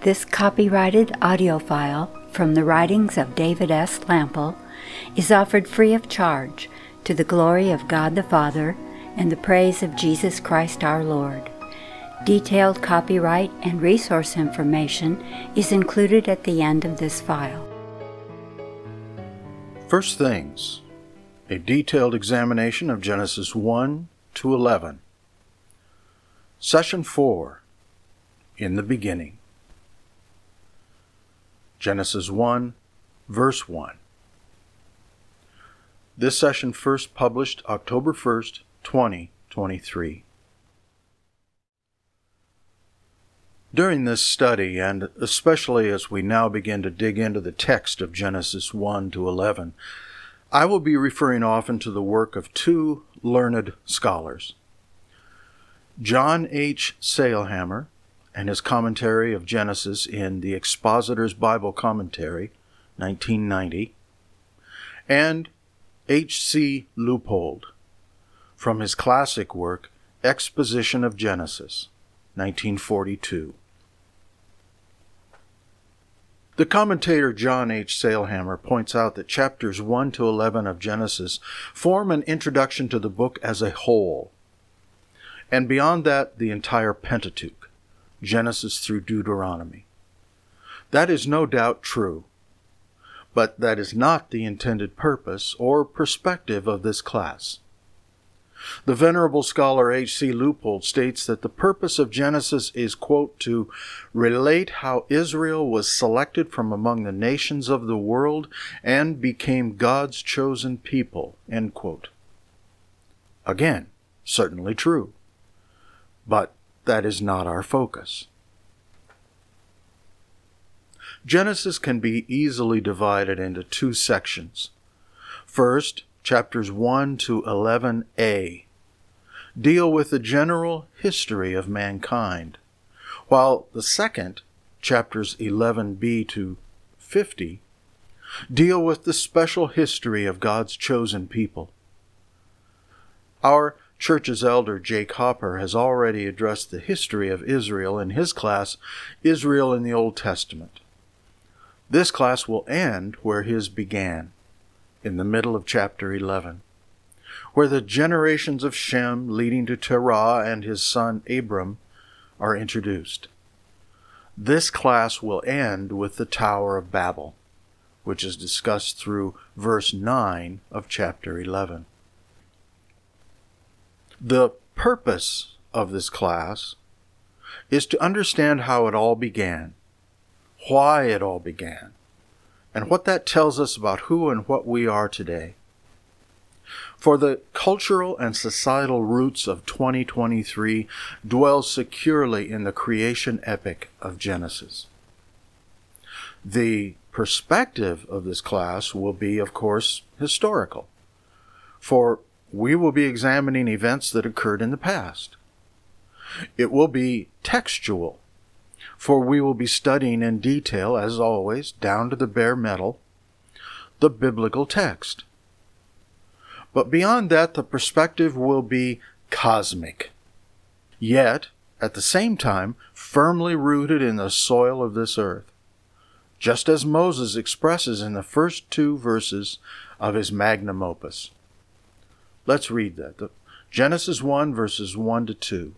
This copyrighted audio file from the writings of David S. Lample is offered free of charge to the glory of God the Father and the praise of Jesus Christ our Lord. Detailed copyright and resource information is included at the end of this file. First Things, a detailed examination of Genesis 1 to 11. Session 4, In the Beginning. Genesis 1, verse 1. This session first published October 1st, 2023. During this study, and especially as we now begin to dig into the text of Genesis 1 to 11, I will be referring often to the work of two learned scholars. John H. Sailhamer and his commentary of Genesis in the Expositor's Bible Commentary, 1990, and H.C. Leupold from his classic work, Exposition of Genesis, 1942. The commentator John H. Sailhamer points out that chapters 1 to 11 of Genesis form an introduction to the book as a whole, and beyond that, the entire Pentateuch, Genesis through Deuteronomy. That is no doubt true, but that is not the intended purpose or perspective of this class. The venerable scholar H.C. Leupold states that the purpose of Genesis is, quote, to relate how Israel was selected from among the nations of the world and became God's chosen people, end quote. Again, certainly true, but that is not our focus. Genesis can be easily divided into two sections. First, chapters 1 to 11a deal with the general history of mankind, while the second, chapters 11b to 50, deal with the special history of God's chosen people. Our Church's elder Jake Hopper has already addressed the history of Israel in his class, Israel in the Old Testament. This class will end where his began, in the middle of chapter 11, where the generations of Shem leading to Terah and his son Abram are introduced. This class will end with the Tower of Babel, which is discussed through verse 9 of chapter 11. The purpose of this class is to understand how it all began, why it all began, and what that tells us about who and what we are today. For the cultural and societal roots of 2023 dwell securely in the creation epic of Genesis. The perspective of this class will be, of course, historical, for we will be examining events that occurred in the past. It will be textual, for we will be studying in detail, as always, down to the bare metal, the biblical text. But beyond that, the perspective will be cosmic, yet, at the same time, firmly rooted in the soil of this earth, just as Moses expresses in the first two verses of his magnum opus. Let's read that. Genesis 1, verses 1 to 2.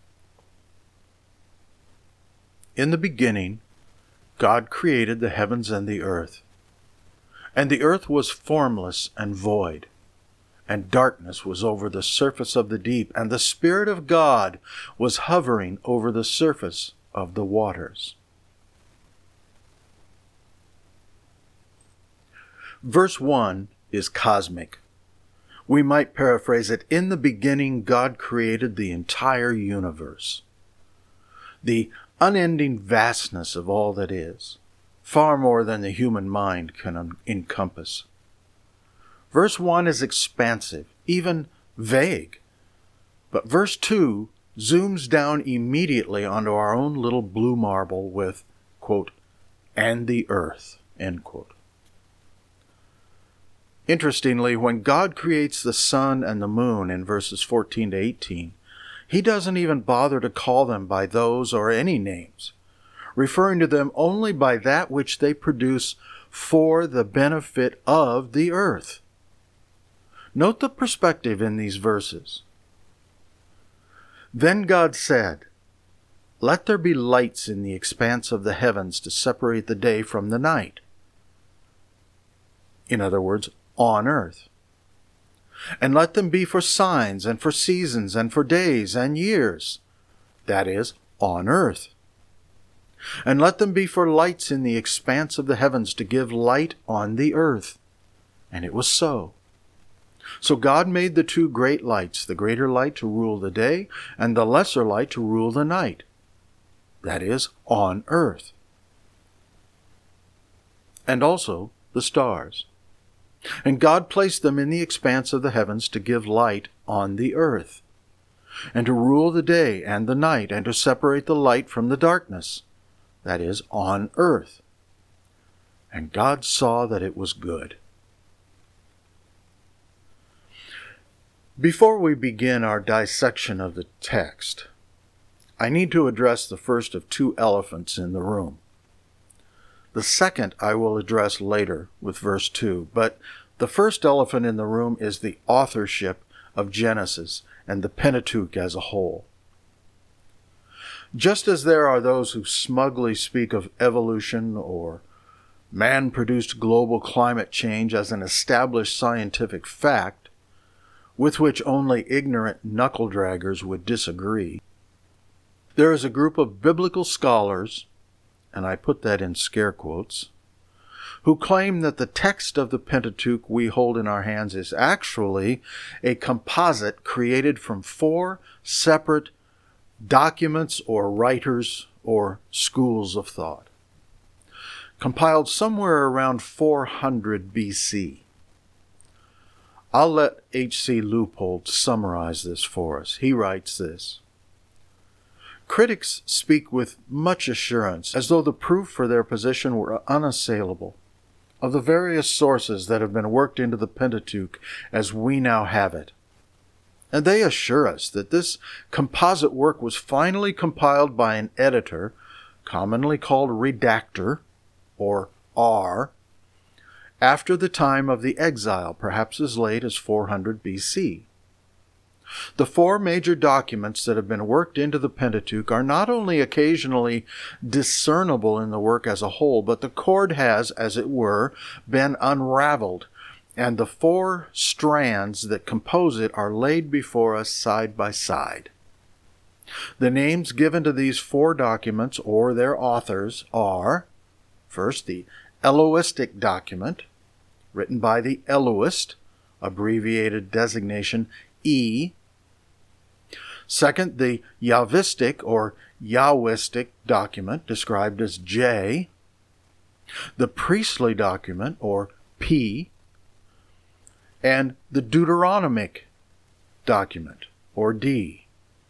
In the beginning, God created the heavens and the earth. And the earth was formless and void, and darkness was over the surface of the deep, and the Spirit of God was hovering over the surface of the waters. Verse 1 is cosmic. We might paraphrase it, in the beginning God created the entire universe. The unending vastness of all that is, far more than the human mind can encompass. Verse 1 is expansive, even vague. But verse 2 zooms down immediately onto our own little blue marble with, quote, and the earth, end quote. Interestingly, when God creates the sun and the moon in verses 14 to 18, he doesn't even bother to call them by those or any names. referring to them only by that which they produce for the benefit of the earth. Note the perspective in these verses. Then God said, "Let there be lights in the expanse of the heavens to separate the day from the night." In other words, on earth. "And let them be for signs and for seasons and for days and years." That is, on earth. "And let them be for lights in the expanse of the heavens to give light on the earth." And it was so. So God made the two great lights, the greater light to rule the day, and the lesser light to rule the night. That is, on earth. And also the stars. And God placed them in the expanse of the heavens to give light on the earth, and to rule the day and the night, and to separate the light from the darkness. That is, on earth. And God saw that it was good. Before we begin our dissection of the text, I need to address the first of two elephants in the room. The second I will address later with verse 2, but the first elephant in the room is the authorship of Genesis and the Pentateuch as a whole. Just as there are those who smugly speak of evolution or man-produced global climate change as an established scientific fact, with which only ignorant knuckle-draggers would disagree, there is a group of biblical scholars, and I put that in scare quotes, who claim that the text of the Pentateuch we hold in our hands is actually a composite created from 4 separate documents or writers or schools of thought, compiled somewhere around 400 BC. I'll let H.C. Leupold summarize this for us. He writes this: "Critics speak with much assurance, as though the proof for their position were unassailable, of the various sources that have been worked into the Pentateuch as we now have it. And they assure us that this composite work was finally compiled by an editor, commonly called redactor, or R, after the time of the exile, perhaps as late as 400 BC. The 4 major documents that have been worked into the Pentateuch are not only occasionally discernible in the work as a whole, but the cord has, as it were, been unraveled, and the 4 strands that compose it are laid before us side by side. The names given to these 4 documents or their authors are, first, the Elohistic document, written by the Elohist, abbreviated designation E. Second, the Yahvistic or Yahwistic document, described as J. The Priestly document, or P. And the Deuteronomic document, or D.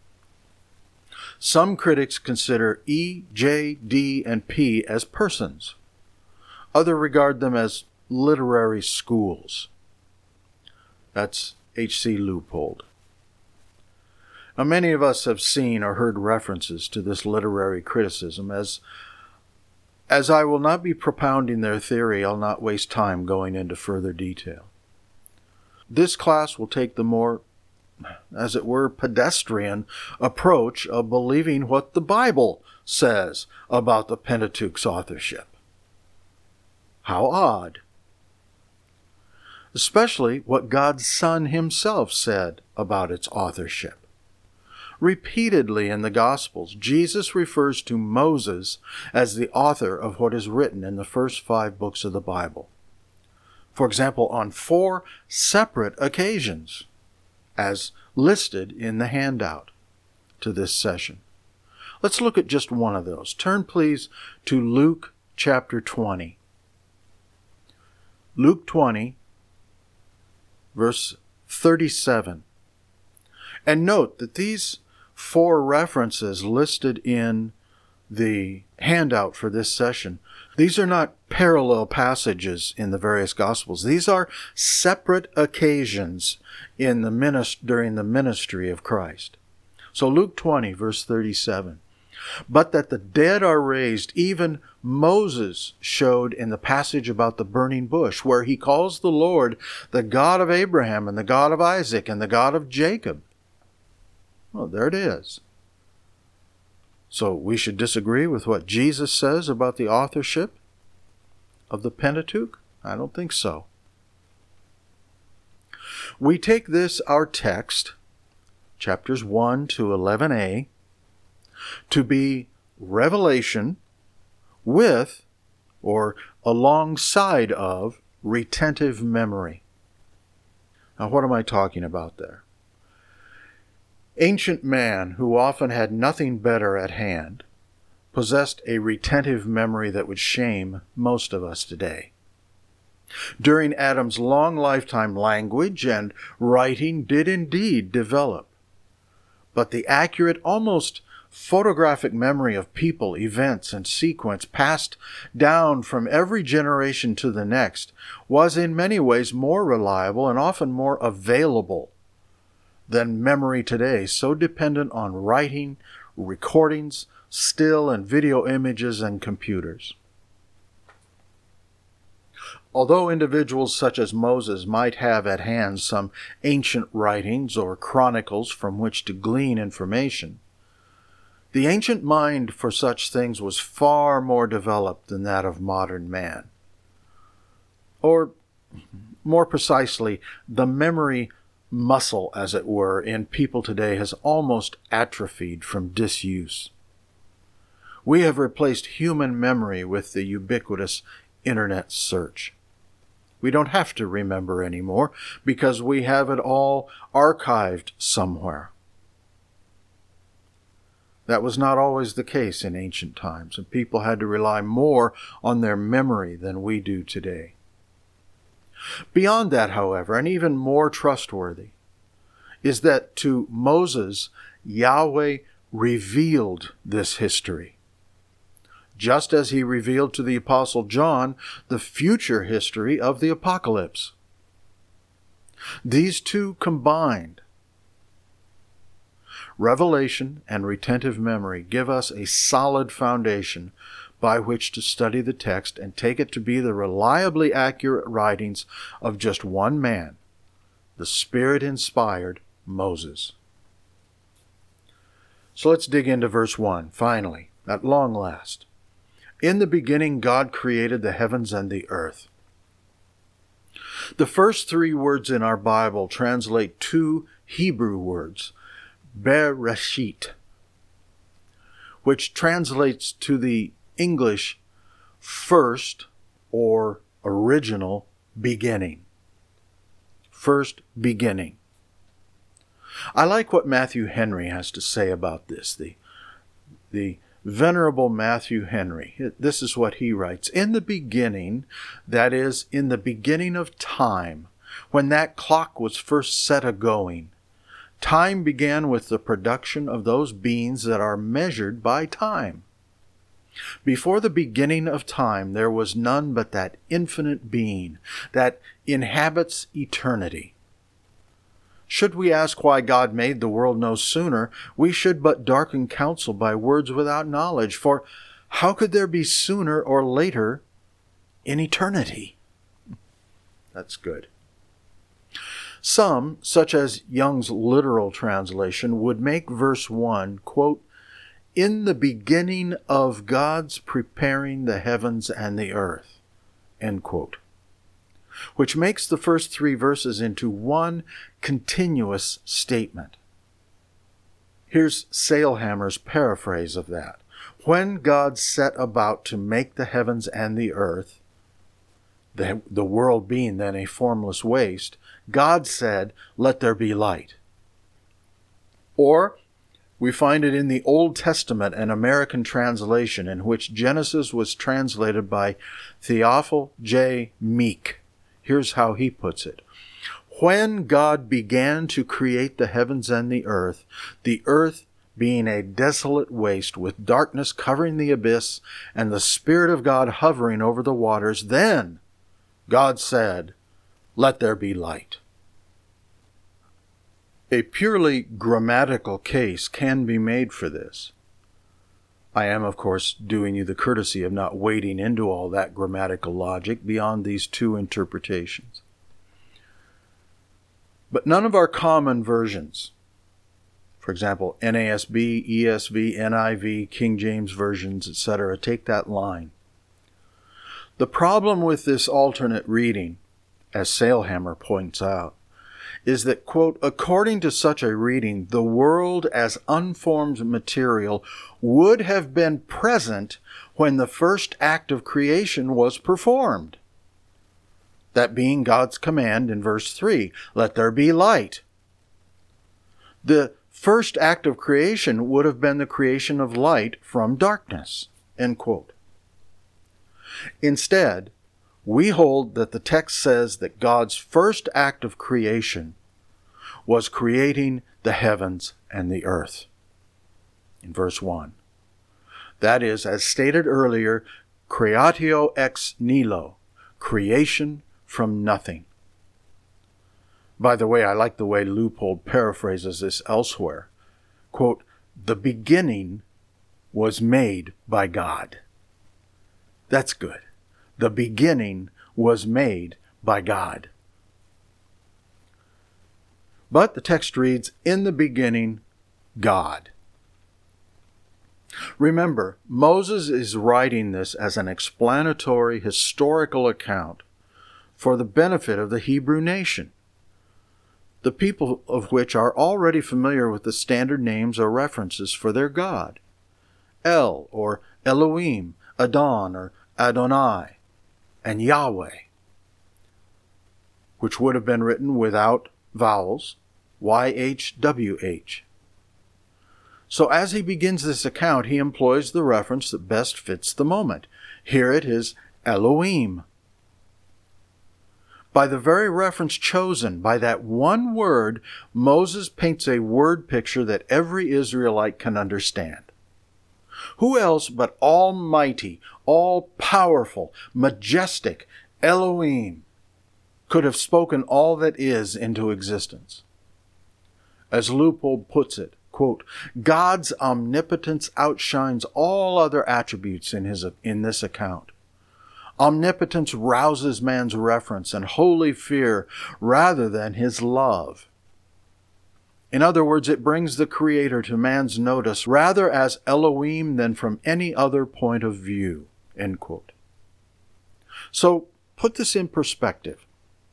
Some critics consider E, J, D, and P as persons. Others regard them as literary schools. That's H.C. Leupold. Now, many of us have seen or heard references to this literary criticism. As I will not be propounding their theory, I'll not waste time going into further detail. This class will take the more, as it were, pedestrian approach of believing what the Bible says about the Pentateuch's authorship. How odd! Especially what God's Son himself said about its authorship. Repeatedly in the Gospels, Jesus refers to Moses as the author of what is written in the first 5 books of the Bible. For example, on 4 separate occasions, as listed in the handout to this session. Let's look at just one of those. Turn, please, to Luke chapter 20. Luke 20, verse 37. And note that these 4 references listed in the handout for this session, these are not parallel passages in the various Gospels. These are separate occasions in during the ministry of Christ. So Luke 20, verse 37. but that the dead are raised. Even Moses showed in the passage about the burning bush, where he calls the Lord the God of Abraham and the God of Isaac and the God of Jacob. Well, there it is. So we should disagree with what Jesus says about the authorship of the Pentateuch? I don't think so. We take this, our text, chapters 1 to 11a, to be revelation with, or alongside of, retentive memory. Now, what am I talking about there? Ancient man, who often had nothing better at hand, possessed a retentive memory that would shame most of us today. During Adam's long lifetime, language and writing did indeed develop, but the accurate, almost photographic memory of people, events, and sequence passed down from every generation to the next was in many ways more reliable and often more available than memory today, so dependent on writing, recordings, still and video images, and computers. Although individuals such as Moses might have at hand some ancient writings or chronicles from which to glean information, the ancient mind for such things was far more developed than that of modern man. Or, more precisely, the memory muscle, as it were, in people today has almost atrophied from disuse. We have replaced human memory with the ubiquitous internet search. We don't have to remember anymore because we have it all archived somewhere. That was not always the case in ancient times, and people had to rely more on their memory than we do today. Beyond that, however, and even more trustworthy, is that to Moses, Yahweh revealed this history, just as he revealed to the Apostle John the future history of the apocalypse. These two combined, revelation and retentive memory, give us a solid foundation by which to study the text and take it to be the reliably accurate writings of just one man, the Spirit-inspired Moses. So let's dig into verse 1, finally, at long last. In the beginning, God created the heavens and the earth. The first three words in our Bible translate two Hebrew words, Bereshit, which translates to the English first or original beginning. First beginning. I like what Matthew Henry has to say about this. The Venerable Matthew Henry. This is what he writes. In the beginning, that is, in the beginning of time, when that clock was first set a-going, time began with the production of those beings that are measured by time. Before the beginning of time, there was none but that infinite being that inhabits eternity. Should we ask why God made the world no sooner, we should but darken counsel by words without knowledge. For how could there be sooner or later in eternity? That's good. Some, such as Young's literal translation, would make verse 1, quote, in the beginning of God's preparing the heavens and the earth, end quote, which makes the first three verses into one continuous statement. Here's Sailhamer's paraphrase of that. When God set about to make the heavens and the earth, the world being then a formless waste, God said, let there be light. Or, we find it in the Old Testament, an American translation, in which Genesis was translated by Theophil J. Meek. Here's how he puts it. When God began to create the heavens and the earth being a desolate waste with darkness covering the abyss and the Spirit of God hovering over the waters, then God said, let there be light. A purely grammatical case can be made for this. I am, of course, doing you the courtesy of not wading into all that grammatical logic beyond these two interpretations. But none of our common versions, for example, NASB, ESV, NIV, King James versions, etc., take that line. The problem with this alternate reading, as Sailhammer points out, is that, quote, according to such a reading, the world as unformed material would have been present when the first act of creation was performed. That being God's command in verse 3, let there be light. The first act of creation would have been the creation of light from darkness, end quote. Instead, we hold that the text says that God's first act of creation was creating the heavens and the earth. In verse 1. That is, as stated earlier, creatio ex nihilo, creation from nothing. By the way, I like the way Leupold paraphrases this elsewhere. Quote, the beginning was made by God. That's good. The beginning was made by God. But the text reads, in the beginning, God. Remember, Moses is writing this as an explanatory historical account for the benefit of the Hebrew nation, the people of which are already familiar with the standard names or references for their God. El, or Elohim, Adon, or Adonai, and Yahweh, which would have been written without vowels, YHWH. So as he begins this account, he employs the reference that best fits the moment. Here it is Elohim. By the very reference chosen, by that one word, Moses paints a word picture that every Israelite can understand. Who else but almighty, all-powerful, majestic Elohim could have spoken all that is into existence? As Leupold puts it, quote, God's omnipotence outshines all other attributes in this account. Omnipotence rouses man's reverence and holy fear rather than his love. In other words, it brings the Creator to man's notice rather as Elohim than from any other point of view, end quote. So, put this in perspective.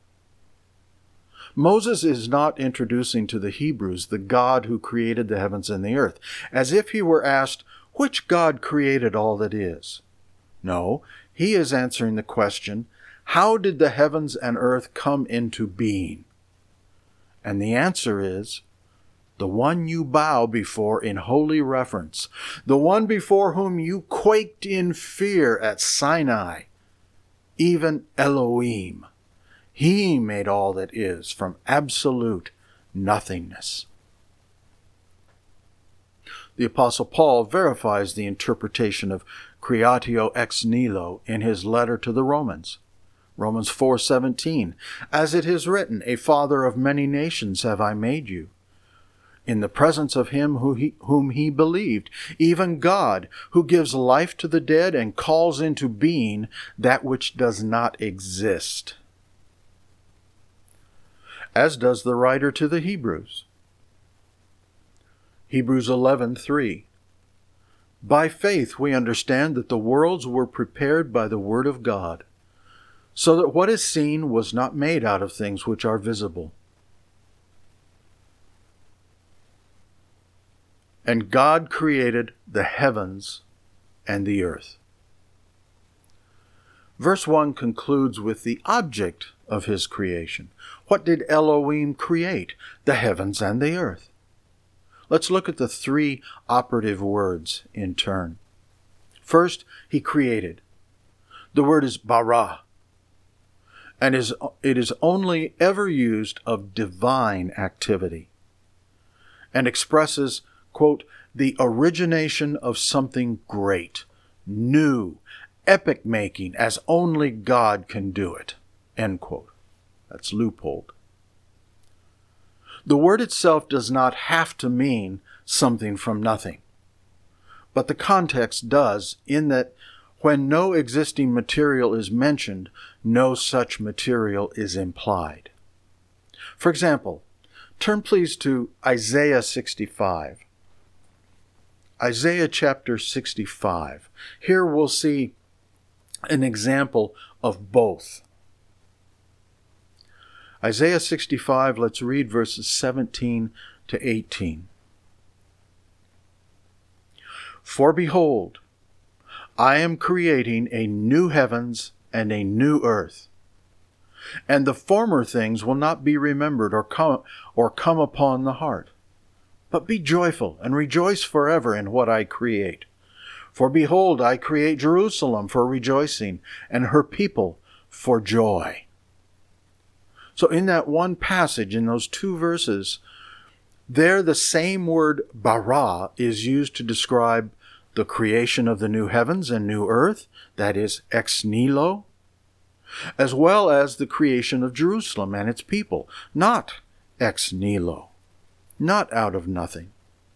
Moses is not introducing to the Hebrews the God who created the heavens and the earth, as if he were asked, which God created all that is? No, he is answering the question, how did the heavens and earth come into being? And the answer is, the one you bow before in holy reverence, the one before whom you quaked in fear at Sinai, even Elohim. He made all that is from absolute nothingness. The Apostle Paul verifies the interpretation of creatio ex nihilo in his letter to the Romans. Romans 4:17, as it is written, a father of many nations have I made you, in the presence of him whom he believed, even God, who gives life to the dead and calls into being that which does not exist. As does the writer to the Hebrews. Hebrews 11:3. By faith we understand that the worlds were prepared by the word of God, so that what is seen was not made out of things which are visible. And God created the heavens and the earth. Verse 1 concludes with the object of his creation. What did Elohim create? The heavens and the earth. Let's look at the three operative words in turn. First, he created. The word is bara, and it is only ever used of divine activity, and expresses, quote, the origination of something great, new, epic-making, as only God can do it, end quote. That's Leupold. The word itself does not have to mean something from nothing. but the context does, in that when no existing material is mentioned, no such material is implied. For example, turn please to Isaiah 65. Isaiah chapter 65. Here we'll see an example of both. Isaiah 65, let's read verses 17 to 18. For behold, I am creating a new heavens and a new earth, and the former things will not be remembered or come upon the heart. But be joyful and rejoice forever in what I create. For behold, I create Jerusalem for rejoicing, and her people for joy. So in that one passage, in those two verses, there the same word bara is used to describe the creation of the new heavens and new earth, that is ex nihilo, as well as the creation of Jerusalem and its people, not ex nihilo, not out of nothing.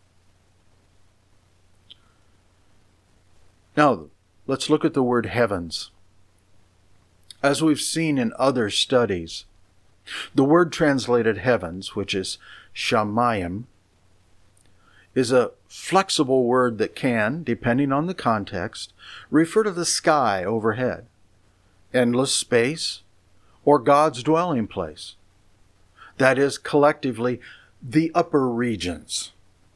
Now, let's look at the word heavens. As we've seen in other studies, the word translated heavens, which is shamayim, is a flexible word that can, depending on the context, refer to the sky overhead, endless space, or God's dwelling place. That is, collectively, the upper regions.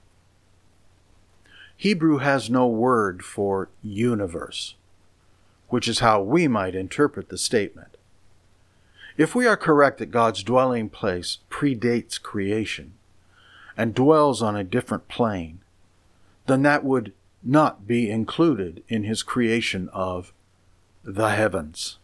Hebrew has no word for universe, which is how we might interpret the statement. If we are correct that God's dwelling place predates creation and dwells on a different plane, then that would not be included in his creation of the heavens.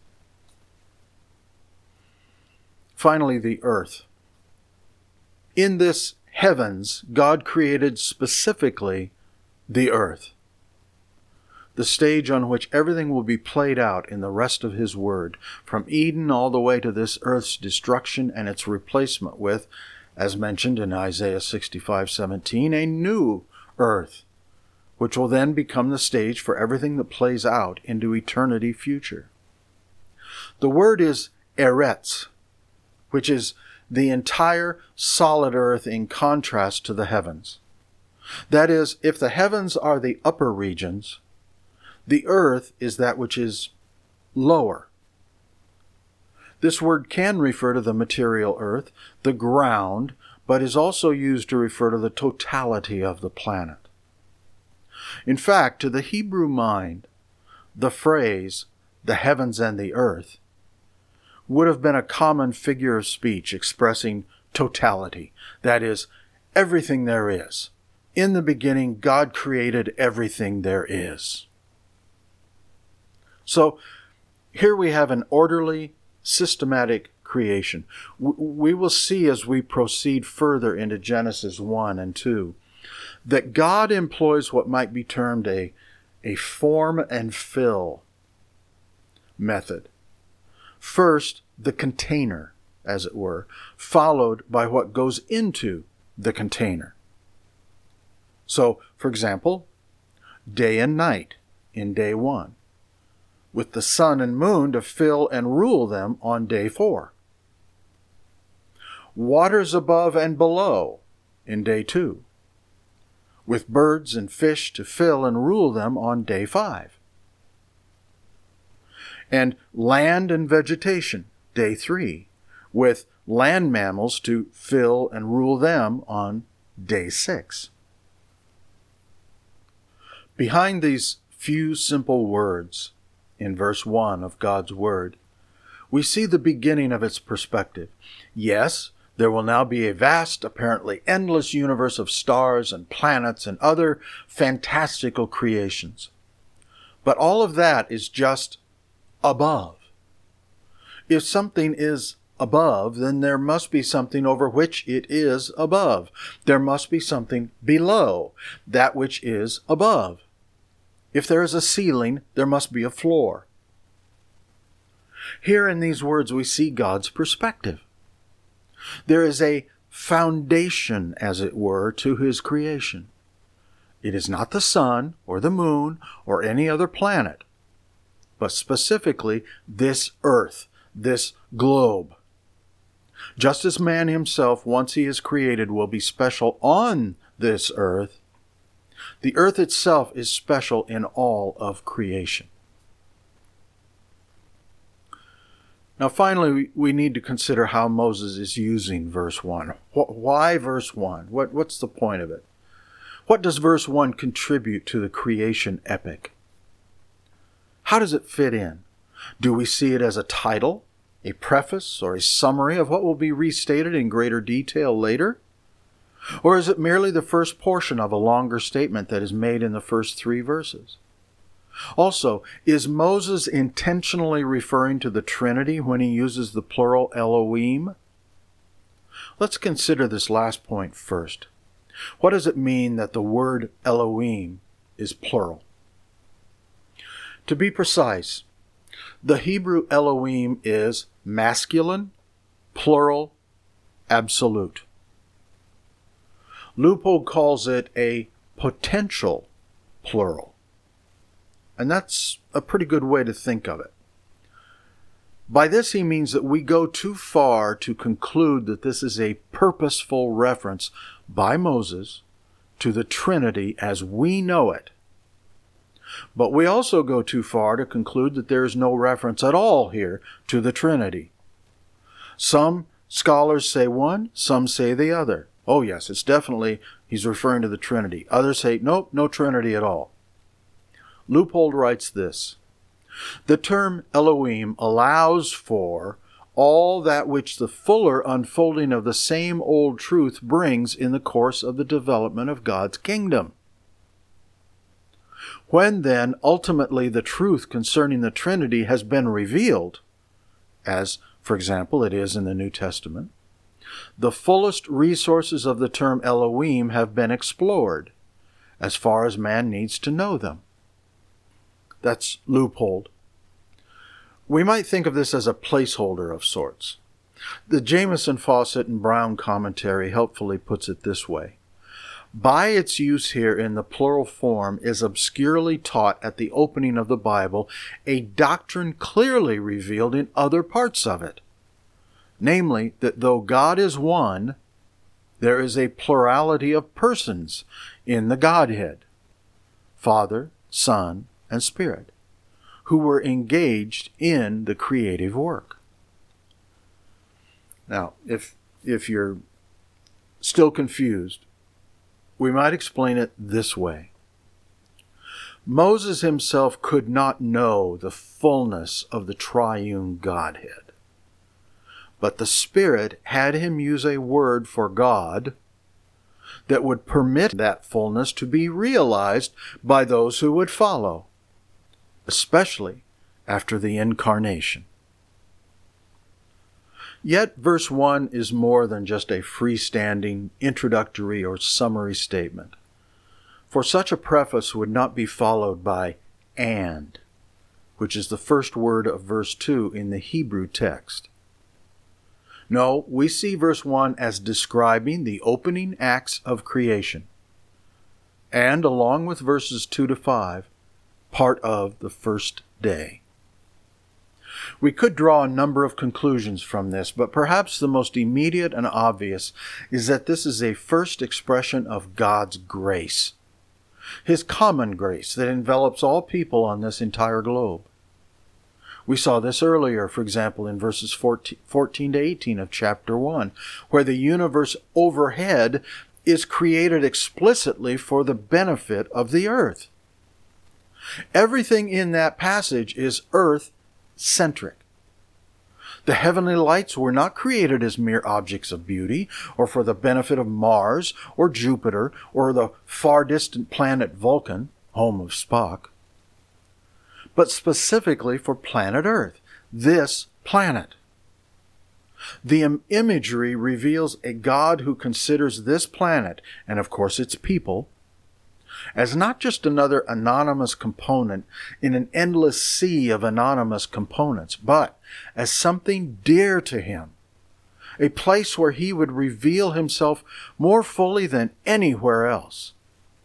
Finally, the earth. In this heavens, God created specifically the earth, the stage on which everything will be played out in the rest of his word, from Eden all the way to this earth's destruction and its replacement with, as mentioned in Isaiah 65:17, a new earth, which will then become the stage for everything that plays out into eternity future. The word is eretz, which is the entire solid earth in contrast to the heavens. That is, if the heavens are the upper regions, the earth is that which is lower. This word can refer to the material earth, the ground, but is also used to refer to the totality of the planet. In fact, to the Hebrew mind, the phrase, the heavens and the earth, would have been a common figure of speech expressing totality. That is, everything there is. In the beginning, God created everything there is. So, here we have an orderly, systematic creation. We will see as we proceed further into Genesis 1 and 2 that God employs what might be termed a form and fill method. First, the container, as it were, followed by what goes into the container. So, for example, day and night in day 1, with the sun and moon to fill and rule them on day 4. Waters above and below in day 2, with birds and fish to fill and rule them on day 5. And land and vegetation, day 3, with land mammals to fill and rule them on day 6. Behind these few simple words in verse 1 of God's Word, we see the beginning of its perspective. Yes, there will now be a vast, apparently endless universe of stars and planets and other fantastical creations. But all of that is just above. If something is above, then there must be something over which it is above. There must be something below that which is above. If there is a ceiling, there must be a floor. Here in these words we see God's perspective. There is a foundation, as it were, to his creation. It is not the sun or the moon or any other planet, but specifically this earth, this globe. Just as man himself, once he is created, will be special on this earth, the earth itself is special in all of creation. Now finally, we need to consider how Moses is using verse 1. Why verse 1? What's the point of it? What does verse 1 contribute to the creation epic? How does it fit in? Do we see it as a title, a preface, or a summary of what will be restated in greater detail later? Or is it merely the first portion of a longer statement that is made in the first 3 verses? Also, is Moses intentionally referring to the Trinity when he uses the plural Elohim? Let's consider this last point first. What does it mean that the word Elohim is plural? To be precise, the Hebrew Elohim is masculine, plural, absolute. Leupold calls it a potential plural. And that's a pretty good way to think of it. By this he means that we go too far to conclude that this is a purposeful reference by Moses to the Trinity as we know it. But we also go too far to conclude that there is no reference at all here to the Trinity. Some scholars say one, some say the other. Oh yes, it's definitely, he's referring to the Trinity. Others say, nope, no Trinity at all. Leupold writes this: the term Elohim allows for all that which the fuller unfolding of the same old truth brings in the course of the development of God's kingdom. When then ultimately the truth concerning the Trinity has been revealed, as, for example, it is in the New Testament, the fullest resources of the term Elohim have been explored, as far as man needs to know them. That's Leupold. We might think of this as a placeholder of sorts. The Jamieson, Fawcett, and Brown commentary helpfully puts it this way: by its use here in the plural form is obscurely taught at the opening of the Bible a doctrine clearly revealed in other parts of it, namely that though God is one, there is a plurality of persons in the Godhead, Father, Son, and Spirit, who were engaged in the creative work. Now, if you're still confused, we might explain it this way. Moses himself could not know the fullness of the triune Godhead, but the Spirit had him use a word for God that would permit that fullness to be realized by those who would follow, especially after the incarnation. Yet verse 1 is more than just a freestanding, introductory, or summary statement, for such a preface would not be followed by "and," which is the first word of verse 2 in the Hebrew text. No, we see verse 1 as describing the opening acts of creation, and along with verses 2 to 5, part of the first day. We could draw a number of conclusions from this, but perhaps the most immediate and obvious is that this is a first expression of God's grace, His common grace that envelops all people on this entire globe. We saw this earlier, for example, in verses 14 to 18 of chapter 1, where the universe overhead is created explicitly for the benefit of the earth. Everything in that passage is earth-centric. The heavenly lights were not created as mere objects of beauty, or for the benefit of Mars, or Jupiter, or the far distant planet Vulcan, home of Spock, but specifically for planet Earth, this planet. The imagery reveals a God who considers this planet, and of course its people, as not just another anonymous component in an endless sea of anonymous components, but as something dear to Him, a place where He would reveal Himself more fully than anywhere else,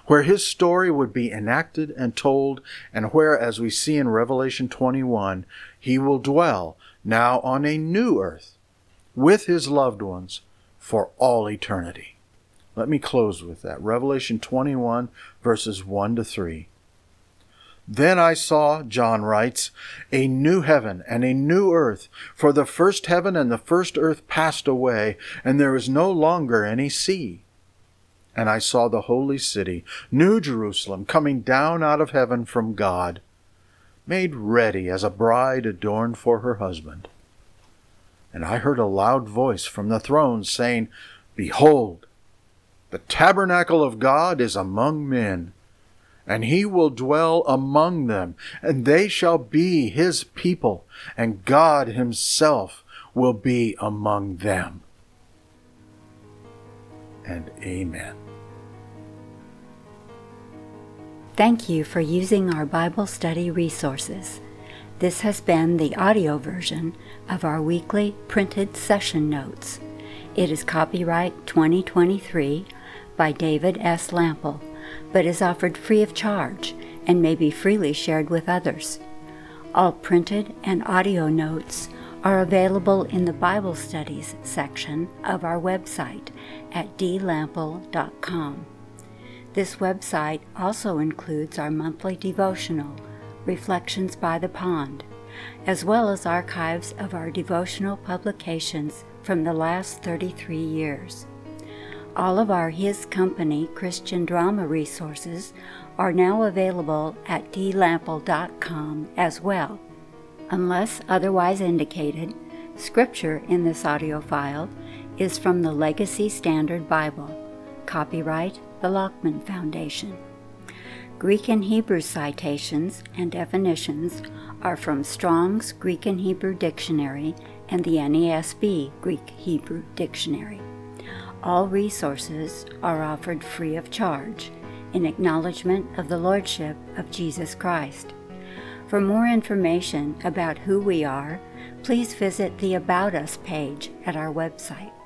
where his story would be enacted and told, and where, as we see in Revelation 21, he will dwell now on a new earth with his loved ones for all eternity. Let me close with that. Revelation 21, verses 1 to 3. Then I saw, John writes, a new heaven and a new earth, for the first heaven and the first earth passed away, and there is no longer any sea. And I saw the holy city, New Jerusalem, coming down out of heaven from God, made ready as a bride adorned for her husband. And I heard a loud voice from the throne saying, Behold, the tabernacle of God is among men, and he will dwell among them, and they shall be his people, and God himself will be among them. And amen. Thank you for using our Bible study resources. This has been the audio version of our weekly printed session notes. It is copyright 2023 by David S. Lample, but is offered free of charge and may be freely shared with others. All printed and audio notes are available in the Bible Studies section of our website at dlample.com. This website also includes our monthly devotional, Reflections by the Pond, as well as archives of our devotional publications from the last 33 years. All of our His Company Christian drama resources are now available at dlample.com as well. Unless otherwise indicated, scripture in this audio file is from the Legacy Standard Bible, copyright the Lockman Foundation. Greek and Hebrew citations and definitions are from Strong's Greek and Hebrew Dictionary and the NASB Greek-Hebrew Dictionary. All resources are offered free of charge in acknowledgement of the Lordship of Jesus Christ. For more information about who we are, please visit the About Us page at our website.